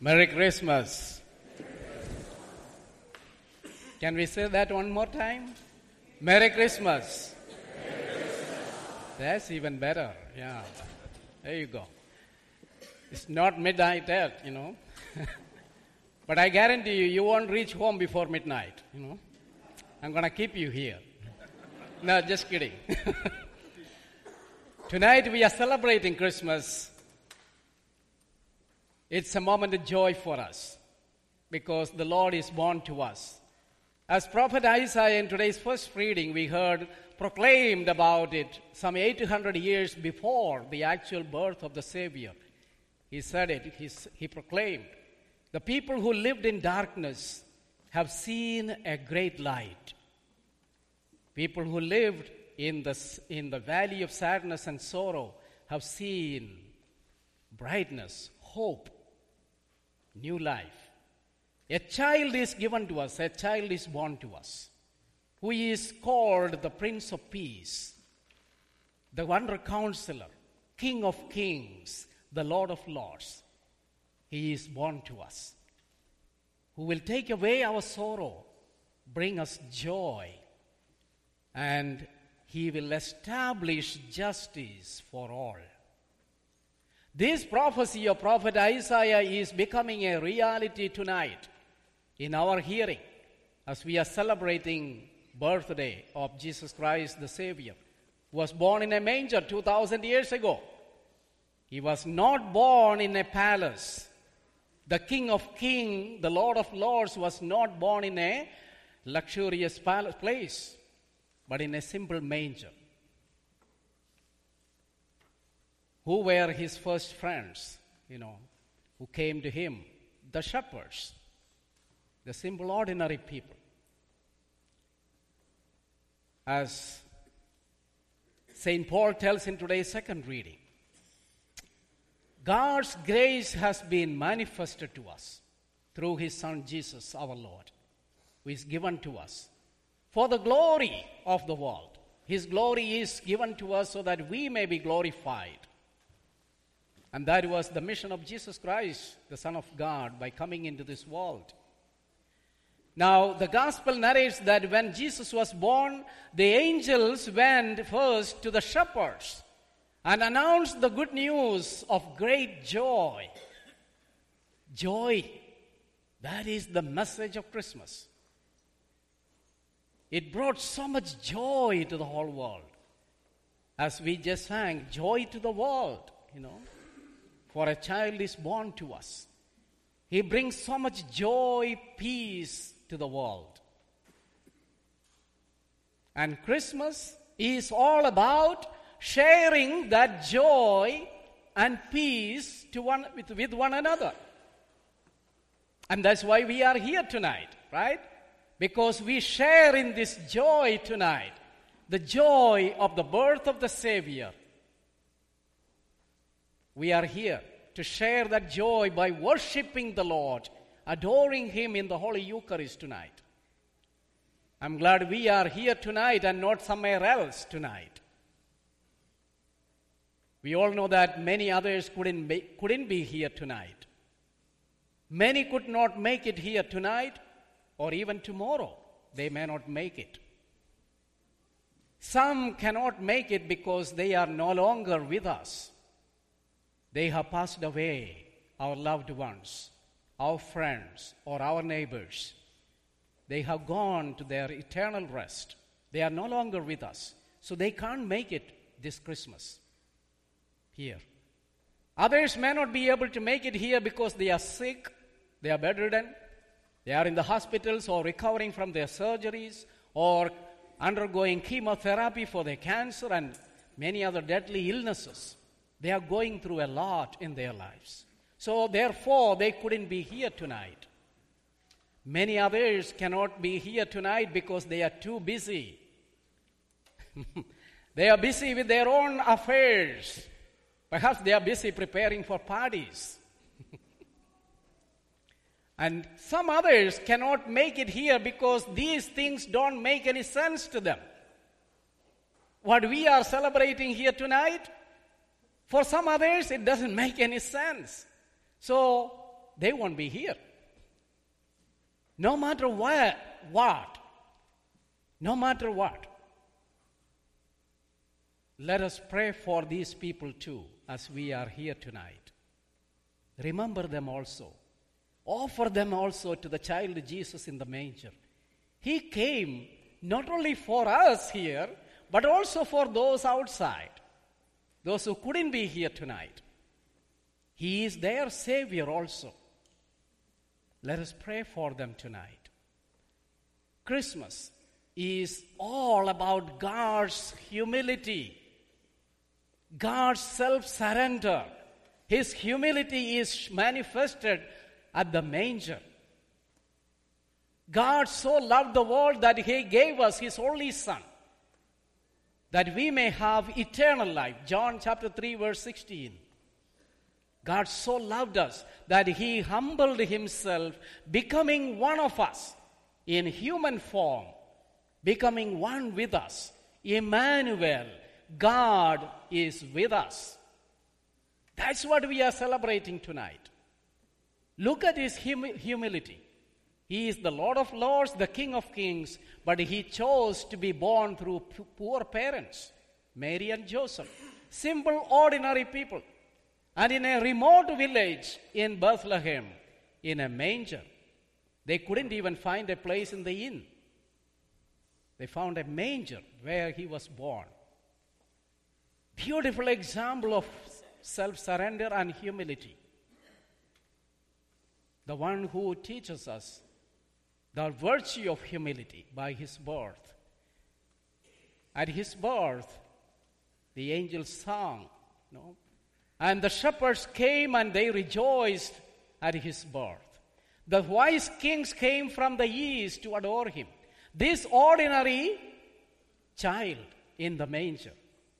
Merry Christmas. Can we say that one more time? Merry Christmas. Merry Christmas. That's even better. Yeah. There you go. It's not midnight yet, But I guarantee you won't reach home before midnight, I'm going to keep you here. No, just kidding. Tonight we are celebrating Christmas. It's a moment of joy for us because the Lord is born to us. As Prophet Isaiah in today's first reading, we heard proclaimed about it some 800 years before the actual birth of the Savior. He said it, he proclaimed, "The people who lived in darkness have seen a great light." People who lived in the valley of sadness and sorrow have seen brightness, hope, new life. A child is given to us, a child is born to us, who is called the Prince of Peace, the Wonder Counselor, King of Kings, the Lord of Lords. He is born to us, who will take away our sorrow, bring us joy, and he will establish justice for all. This prophecy of Prophet Isaiah is becoming a reality tonight in our hearing as we are celebrating birthday of Jesus Christ the Savior, who was born in a manger 2,000 years ago. He was not born in a palace. The King of Kings, the Lord of Lords, was not born in a luxurious place, but in a simple manger. Who were his first friends, who came to him? The shepherds, the simple, ordinary people. As St. Paul tells in today's second reading, God's grace has been manifested to us through his Son Jesus our Lord, who is given to us for the glory of the world. His glory is given to us so that we may be glorified. And that was the mission of Jesus Christ, the Son of God, by coming into this world. Now, the gospel narrates that when Jesus was born, the angels went first to the shepherds and announced the good news of great joy. Joy, that is the message of Christmas. It brought so much joy to the whole world. As we just sang, joy to the world, For a child is born to us. He brings so much joy, peace to the world. And Christmas is all about sharing that joy and peace with one another. And that's why we are here tonight, right? Because we share in this joy tonight, the joy of the birth of the Savior. We are here to share that joy by worshiping the Lord, adoring him in the Holy Eucharist tonight. I'm glad we are here tonight and not somewhere else tonight. We all know that many others couldn't be here tonight. Many could not make it here tonight or even tomorrow. They may not make it. Some cannot make it because they are no longer with us. They have passed away, our loved ones, our friends, or our neighbors. They have gone to their eternal rest. They are no longer with us, so they can't make it this Christmas here. Others may not be able to make it here because they are sick, they are bedridden, they are in the hospitals or recovering from their surgeries or undergoing chemotherapy for their cancer and many other deadly illnesses. They are going through a lot in their lives. So therefore, they couldn't be here tonight. Many others cannot be here tonight because they are too busy. They are busy with their own affairs. Perhaps they are busy preparing for parties. And some others cannot make it here because these things don't make any sense to them. What we are celebrating here tonight, for some others, it doesn't make any sense. So they won't be here. No matter what, no matter what. Let us pray for these people too as we are here tonight. Remember them also. Offer them also to the child Jesus in the manger. He came not only for us here, but also for those outside, those who couldn't be here tonight. He is their Savior also. Let us pray for them tonight. Christmas is all about God's humility, God's self-surrender. His humility is manifested at the manger. God so loved the world that He gave us His only Son, that we may have eternal life. John chapter 3, verse 16. God so loved us that He humbled Himself, becoming one of us in human form, becoming one with us. Emmanuel, God is with us. That's what we are celebrating tonight. Look at His humility. He is the Lord of Lords, the King of Kings, but He chose to be born through poor parents, Mary and Joseph, simple, ordinary people. And in a remote village in Bethlehem, in a manger, they couldn't even find a place in the inn. They found a manger where He was born. Beautiful example of self-surrender and humility. The one who teaches us the virtue of humility by His birth. At His birth, the angels sang, and the shepherds came and they rejoiced at His birth. The wise kings came from the east to adore Him. This ordinary child in the manger.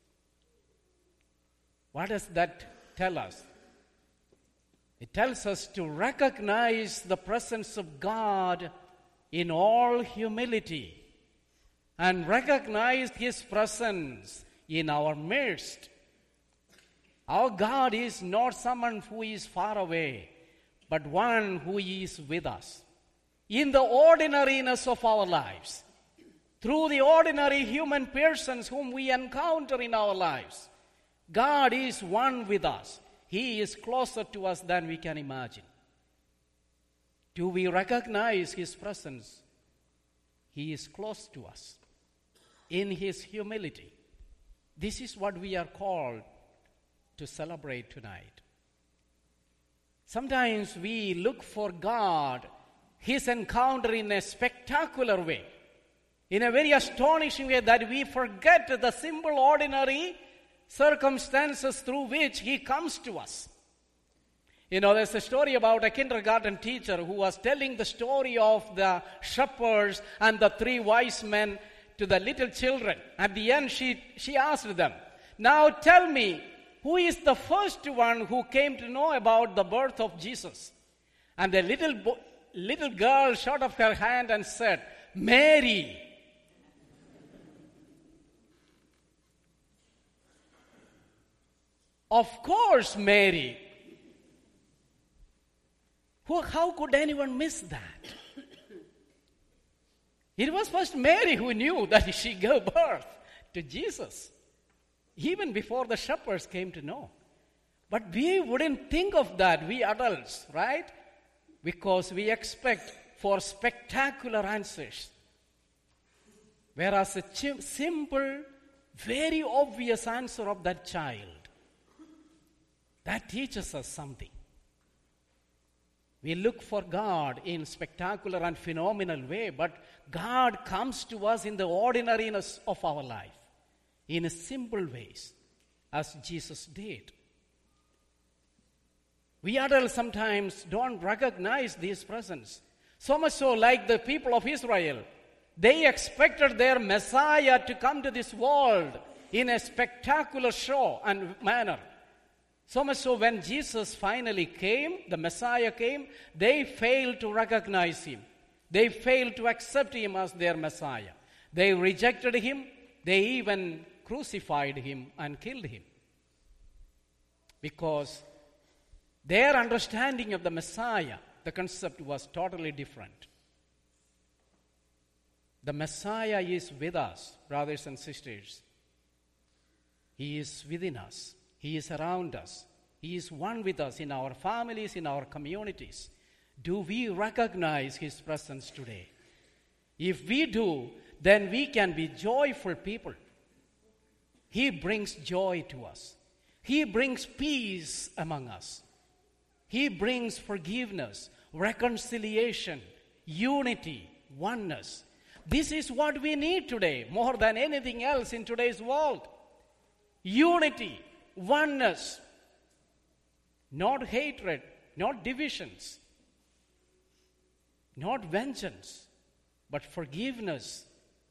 What does that tell us? It tells us to recognize the presence of God in all humility and recognize His presence in our midst. Our God is not someone who is far away, but one who is with us. In the ordinariness of our lives, through the ordinary human persons whom we encounter in our lives, God is one with us. He is closer to us than we can imagine. Do we recognize His presence? He is close to us in His humility. This is what we are called to celebrate tonight. Sometimes we look for God, His encounter in a spectacular way, in a very astonishing way, that we forget the simple, ordinary circumstances through which He comes to us. There's a story about a kindergarten teacher who was telling the story of the shepherds and the 3 wise men to the little children. At the end, she asked them, "Now tell me, who is the first one who came to know about the birth of Jesus?" And the little girl shot up her hand and said, "Mary." Of course, Mary. How could anyone miss that? It was first Mary who knew that she gave birth to Jesus, even before the shepherds came to know. But we wouldn't think of that, we adults, right? Because we expect for spectacular answers. Whereas a simple, very obvious answer of that child, that teaches us something. We look for God in spectacular and phenomenal way, but God comes to us in the ordinariness of our life, in simple ways, as Jesus did. We adults sometimes don't recognize His presence. So much so, like the people of Israel, they expected their Messiah to come to this world in a spectacular show and manner. So much so, when Jesus finally came, the Messiah came, they failed to recognize Him. They failed to accept Him as their Messiah. They rejected Him. They even crucified Him and killed Him. Because Their understanding of the Messiah, the concept was totally different. The Messiah is with us, brothers and sisters. He is within us. He is around us. He is one with us in our families, in our communities. Do we recognize His presence today? If we do, then we can be joyful people. He brings joy to us. He brings peace among us. He brings forgiveness, reconciliation, unity, oneness. This is what we need today, more than anything else in today's world. Unity, oneness, not hatred, not divisions, not vengeance, but forgiveness,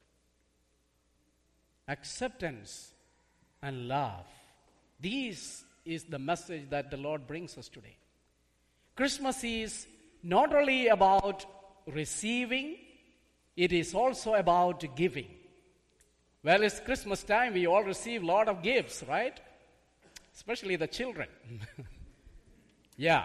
acceptance, and love. This is the message that the Lord brings us today. Christmas is not only about receiving, it is also about giving. Well, it's Christmas time. We all receive a lot of gifts, right? Especially the children. Yeah.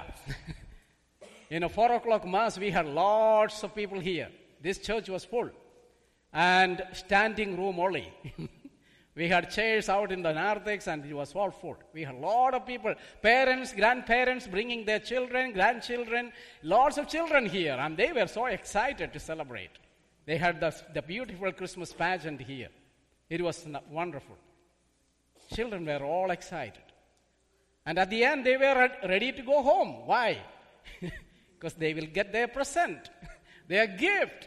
4 o'clock Mass, we had lots of people here. This church was full. And standing room only. We had chairs out in the narthex and it was all full. We had a lot of people, parents, grandparents bringing their children, grandchildren, lots of children here. And they were so excited to celebrate. They had the beautiful Christmas pageant here. It was wonderful. Children were all excited. And at the end, they were ready to go home. Why? Because they will get their present, their gift.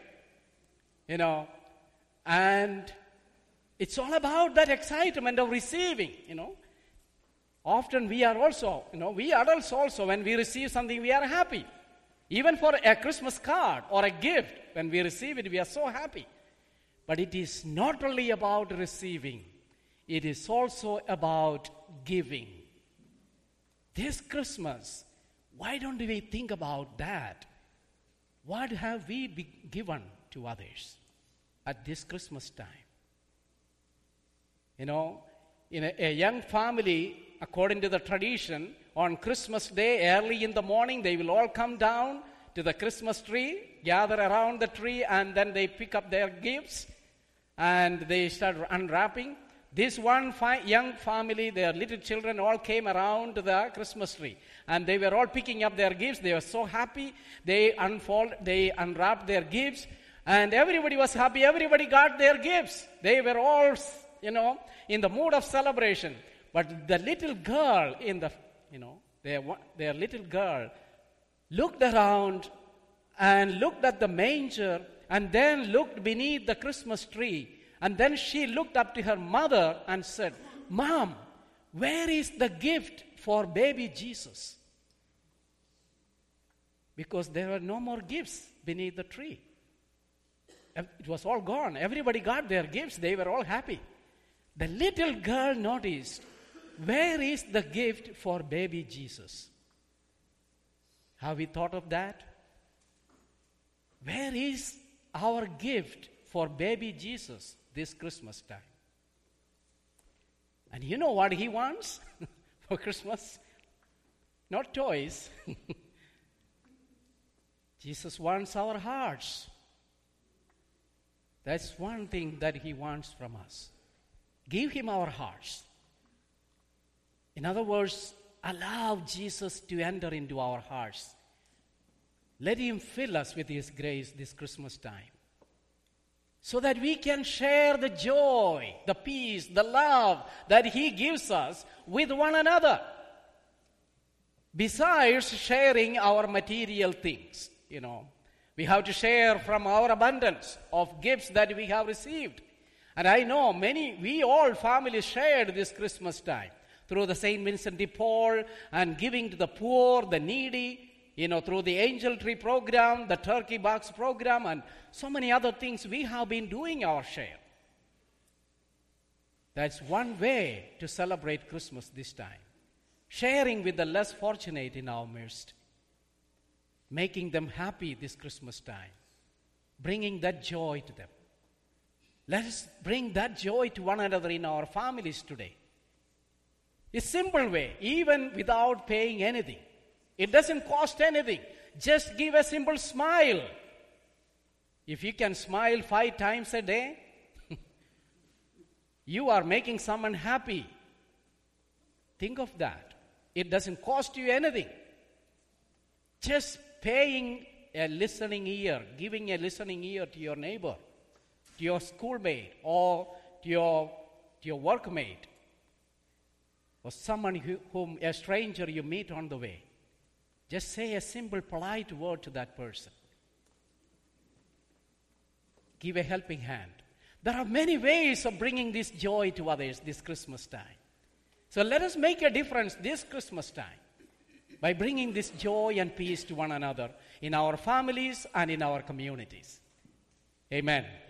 And it's all about that excitement of receiving, Often we are also, we adults also, when we receive something, we are happy. Even for a Christmas card or a gift, when we receive it, we are so happy. But it is not only about receiving, it is also about giving. This Christmas, why don't we think about that? What have we given to others at this Christmas time? In a young family, according to the tradition, on Christmas Day, early in the morning, they will all come down to the Christmas tree, gather around the tree, and then they pick up their gifts, and they start unwrapping. This one young family, their little children all came around the Christmas tree, and they were all picking up their gifts. They were so happy. They unwrapped their gifts, and everybody was happy. Everybody got their gifts. They were all, in the mood of celebration. But the little girl their little girl looked around and looked at the manger and then looked beneath the Christmas tree. And then she looked up to her mother and said, "Mom, where is the gift for baby Jesus?" Because there were no more gifts beneath the tree. It was all gone. Everybody got their gifts. They were all happy. The little girl noticed, where is the gift for baby Jesus? Have we thought of that? Where is our gift for baby Jesus this Christmas time? And you know what he wants for Christmas? Not toys. Jesus wants our hearts. That's one thing that he wants from us. Give him our hearts. In other words, allow Jesus to enter into our hearts. Let him fill us with his grace this Christmas time, so that we can share the joy, the peace, the love that he gives us with one another. Besides sharing our material things, we have to share from our abundance of gifts that we have received. And I know we all families shared this Christmas time through the St. Vincent de Paul and giving to the poor, the needy, through the Angel Tree program, the Turkey Box program, and so many other things. We have been doing our share. That's one way to celebrate Christmas this time. Sharing with the less fortunate in our midst. Making them happy this Christmas time. Bringing that joy to them. Let us bring that joy to one another in our families today. A simple way, even without paying anything. It doesn't cost anything. Just give a simple smile. If you can smile 5 times a day, you are making someone happy. Think of that. It doesn't cost you anything. Just paying a listening ear, giving a listening ear to your neighbor, to your schoolmate, or to your workmate, or someone whom a stranger you meet on the way. Just say a simple, polite word to that person. Give a helping hand. There are many ways of bringing this joy to others this Christmas time. So let us make a difference this Christmas time by bringing this joy and peace to one another in our families and in our communities. Amen.